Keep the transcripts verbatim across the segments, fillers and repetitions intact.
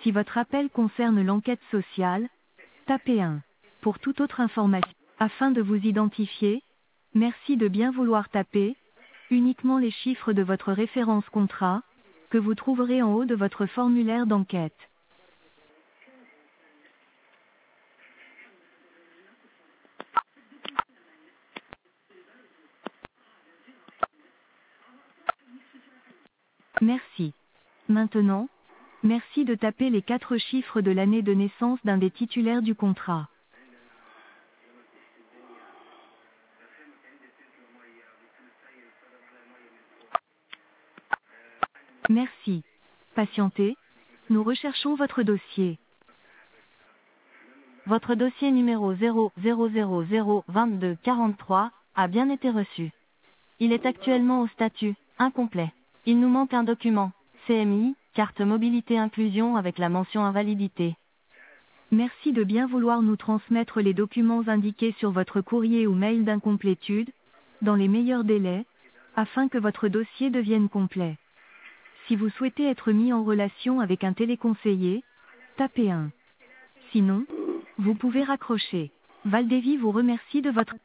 Si votre appel concerne l'enquête sociale, tapez un. Pour toute autre information, afin de vous identifier, merci de bien vouloir taper uniquement les chiffres de votre référence contrat, que vous trouverez en haut de votre formulaire d'enquête. Merci. Maintenant, merci de taper les quatre chiffres de l'année de naissance d'un des titulaires du contrat. Merci. Patientez. Nous recherchons votre dossier. Votre dossier numéro zéro zéro zéro zéro vingt-deux quarante-trois a bien été reçu. Il est actuellement au statut incomplet. Il nous manque un document, C M I, carte mobilité inclusion avec la mention invalidité. Merci de bien vouloir nous transmettre les documents indiqués sur votre courrier ou mail d'incomplétude, dans les meilleurs délais, afin que votre dossier devienne complet. Si vous souhaitez être mis en relation avec un téléconseiller, tapez un. Sinon, vous pouvez raccrocher. Valdévy vous remercie de votre...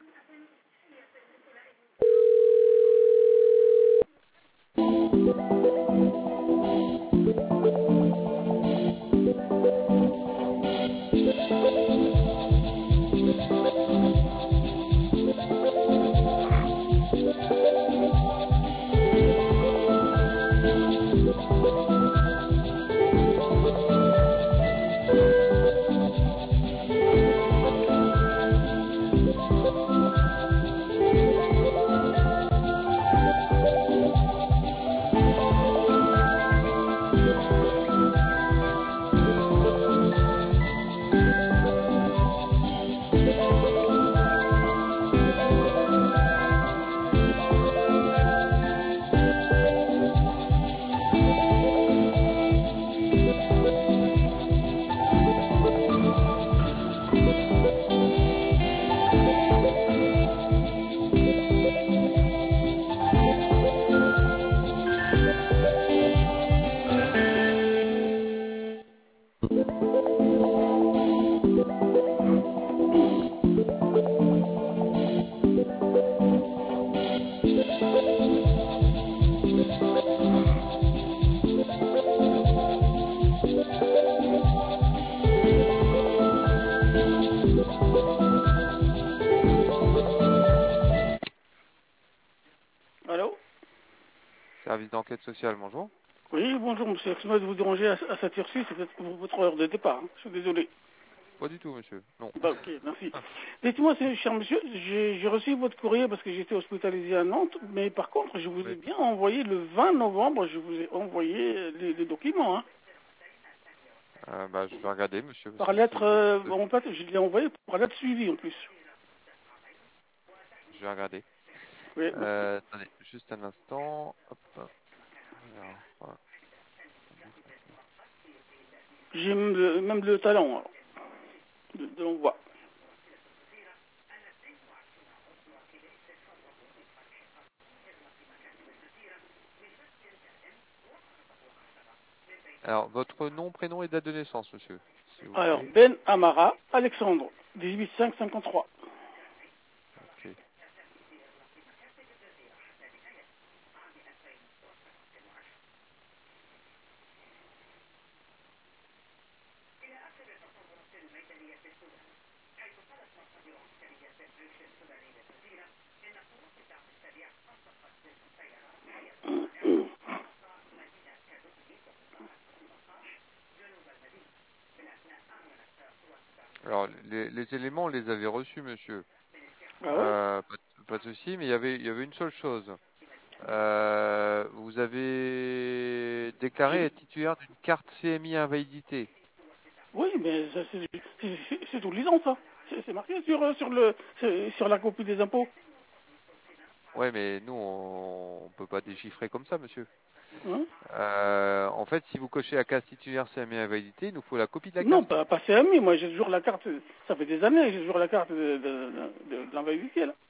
Allô? Service d'enquête sociale, bonjour. Oui, bonjour monsieur, excusez-moi de vous déranger à, à cette heure-ci, c'est peut-être pour votre heure de départ, hein. Je suis désolé. Pas du tout, monsieur. Non. Bah, ok, merci. Dites-moi, c'est- cher monsieur, j'ai j'ai reçu votre courrier parce que j'étais hospitalisé à Nantes, mais par contre, je vous ai Oui. bien envoyé le vingt novembre, je vous ai envoyé les, les documents, hein. Euh, bah, je vais regarder, monsieur. parce Par que lettre, c'est- euh, en fait, je l'ai envoyé par lettre suivie en plus. Je vais regarder. Oui, merci. Euh, attendez, juste un instant. Hop. Alors, voilà. J'ai même le, même le talent, alors, de, de l'envoi. Alors, votre nom, prénom et date de naissance, monsieur, s'il vous Alors, plaît. Ben Amara, Alexandre, dix-huit cinq cinquante-trois. Ok. Alors, les, les éléments, on les avait reçus, monsieur. Ah ouais? Euh, pas, de- pas de souci, mais il y avait, il y avait une seule chose. Euh, vous avez déclaré J'ai- être titulaire d'une carte C M I invalidité. Oui, mais ça, c'est c'est- c'est- c'est tout lisant, ça. C'est c'est marqué sur, euh, sur, le, c'est- sur la copie des impôts. Ouais, mais nous, on, on peut pas déchiffrer comme ça, monsieur. Hein? Euh, en fait, si vous cochez la case titulaire C M I invalidité, il nous faut la copie de la Non, carte. pas, pas C M I, moi j'ai toujours la carte, ça fait des années, j'ai toujours la carte de, de, de, de l'invalidité, là.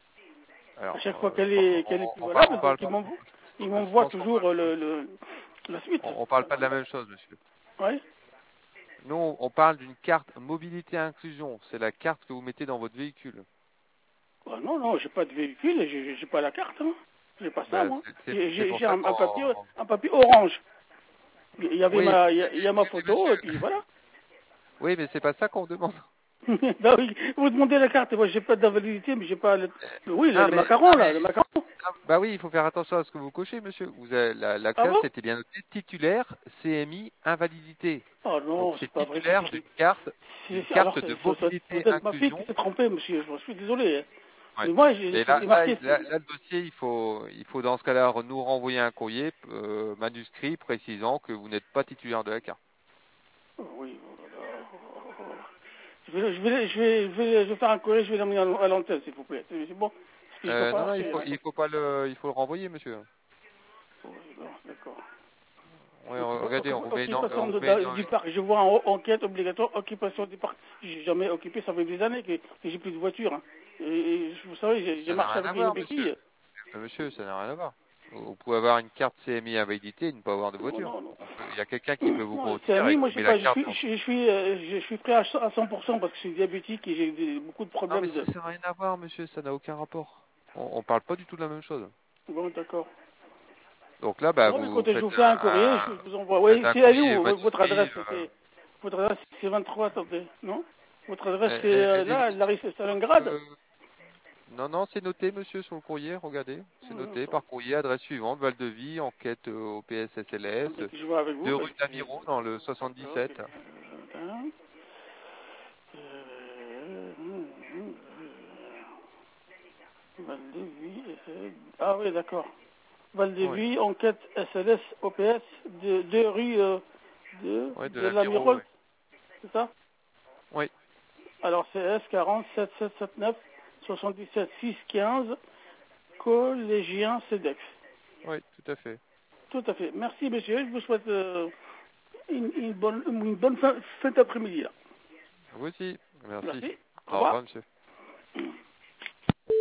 Alors, À chaque fois euh, qu'elle on, est, qu'elle est plus on, on, par- valable, on donc parle ils pas. m'envoient ils Je m'envoient pense qu'on toujours parle. euh, le, le, La suite. On, on parle pas de la même chose, monsieur. Oui. Nous, on parle d'une carte mobilité inclusion. C'est la carte que vous mettez dans votre véhicule. Bah, non, non, j'ai pas de véhicule, j'ai j'ai pas la carte. Hein. J'ai pas ça, Ben, moi. c'est c'est- J'ai c'est j'ai- pour j'ai ça un, un papier, qu'on... un papier orange. Il y avait Oui, ma, il y, a- il y a ma oui, mais photo, monsieur. et puis voilà. Oui, mais c'est pas ça qu'on demande. Bah oui, vous demandez la carte, moi j'ai pas d'invalidité, mais j'ai pas le... Oui, le, Non, le mais, macaron, non, là, mais, le macaron. non, bah oui, il faut faire attention à ce que vous cochez, monsieur. Vous avez, la, la Ah classe bon? était bien notée titulaire C M I invalidité. Oh Donc non, c'est c'est pas vrai. titulaire d'une carte, C'est- d'une c'est- Alors, carte c'est de c'est- c'est mobilité peut-être ma fille qui inclusion. s'est trompée, monsieur, je suis désolé. Hein. Ouais. Mais moi, j'ai Mais c'est là, c'est là, marqué... là, là, le dossier, il faut, il faut dans ce cas-là nous renvoyer un courrier euh, manuscrit précisant que vous n'êtes pas titulaire de la carte. Oh, oui, oh là là. Je vais, je, vais, je, vais, je, vais, je vais faire un courrier, je vais l'amener à l'antenne, s'il vous plaît. C'est c'est bon? Parce que je peux Euh, non, pas... non, il c'est- faut, il faut pas le, il faut le renvoyer, monsieur. Oh, non, d'accord. Ouais, Occupa- regardez, on occupa- vous met, dans, Occupation on de, vous met de- dans du une... parc. Je vois en enquête obligatoire, occupation du parc. J'ai jamais occupé, ça fait des années que, que j'ai plus de voiture. Hein. Et, et vous savez, j'ai j'ai Ça n'a marché rien à avec une voir, monsieur. béquille. Euh, Monsieur, ça n'a rien à voir. Vous pouvez avoir une carte C M I invalidité et ne pas avoir de Non, voiture. non, non. On peut- Il y a quelqu'un qui peut vous Non, c'est conduire et ami, moi, qui je sais met la pas, je carte suis, dans... je, je suis, euh, je, je suis prêt à cent pour cent parce que je suis diabétique et j'ai des- beaucoup de Non, mais problèmes ça de... n'a rien à voir, monsieur, ça n'a aucun rapport. On, on parle pas du tout de la même chose. Bon, d'accord. Donc là, bah, Bon, mais vous écoutez, je vous faites fais un courrier, un, je vous envoie. faites Oui, un c'est allé courrier où, votre manuscrit. adresse? Euh, c'est- Votre adresse, c'est vingt-trois, attendez, non? Votre adresse, elle- c'est elle- euh, elle est là, mise la rue sur Stalingrad? le- Non, non, c'est noté, monsieur, sur le courrier, regardez. C'est Oui, noté bon. par courrier, adresse suivante, Val-de-Vie, enquête euh, au P S S L S, Attendez que je vois avec vous, deux parce rue de que... l'Aviron, dans le D'accord, ok. soixante-dix-sept. Hein. Euh, hum, hum, euh, Val-de-Vie, euh, ah oui, d'accord. Oui, Val-de-Vie, enquête S L S, O P S, de, de rue euh, de, ouais, de de l'Aviron, oui. l'Amirol, c'est ça? Oui, Alors, c'est S quarante sept sept sept neuf soixante-dix-sept six quinze, collégien CEDEX. oui, tout à fait. Tout à fait. Merci, monsieur. Je vous souhaite euh, une, une bonne, une bonne fin, fin d'après-midi. Là. Vous aussi, merci. Merci. Au Au revoir, revoir. monsieur.